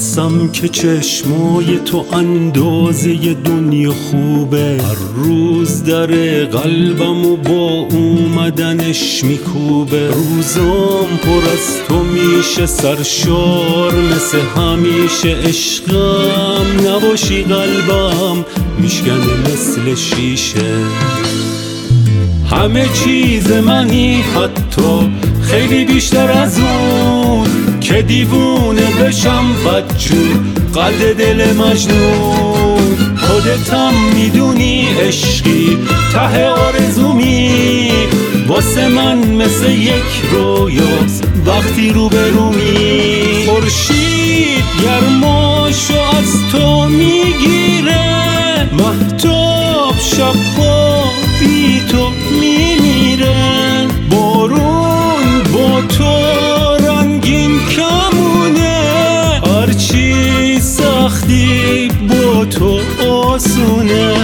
قسم که چشمای تو اندازه دنیا خوبه، هر روز در قلبم و با اومدنش میکوبه. روزام پر از تو میشه سرشار، مثل همیشه عشقم نباشی قلبم میشکنه مثل شیشه. همه چیز منی، حتی خیلی بیشتر از اون که دیوونه بشم بدجور قد دل مجنون. خودتم میدونی عشقی ته آرزومی، واسه من مثل یک رویاست وقتی روبرومی. خورشید گرماشو از تو میگیره، مهتاب شبها بی تو میمیره. بارون با تو رنگین کمونه، هرچی سختی با تو آسونه.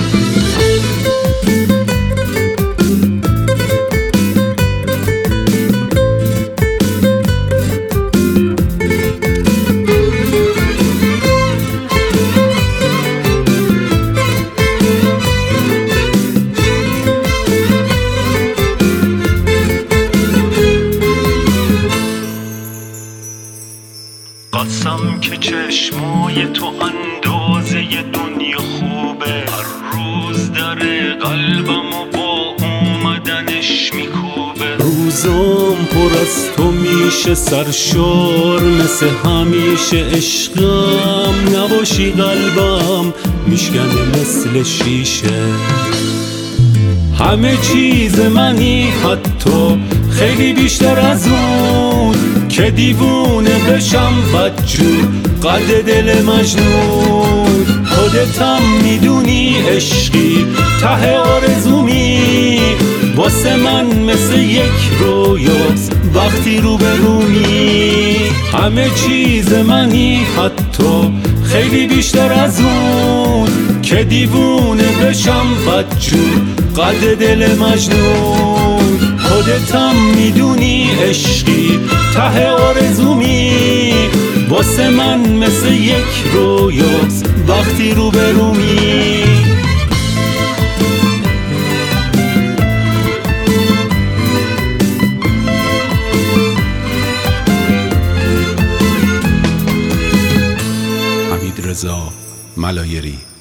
قسم که چشمای تو اندازه دنیا خوبه، هر روز در قلبم و با اومدنش میکوبه. روزام پر از تو میشه سرشار، مثل همیشه عشقم نباشی قلبم میشکنه مثل شیشه. همه چیز منی، حتی خیلی بیشتر از اون که دیوونه بشم بدجور قد دل مجنون. خودتم میدونی عشقی ته آرزومی، واسه من مثل یک رویاست وقتی روبرومی. همه چیز منی، حتی خیلی بیشتر از اون که دیوونه بشم بدجور قد دل مجنون. خودتم میدونی عشقی ته آرزومی، واسه من مثل یک رویاست وقتی روبرومی. حمیدرضا ملایری.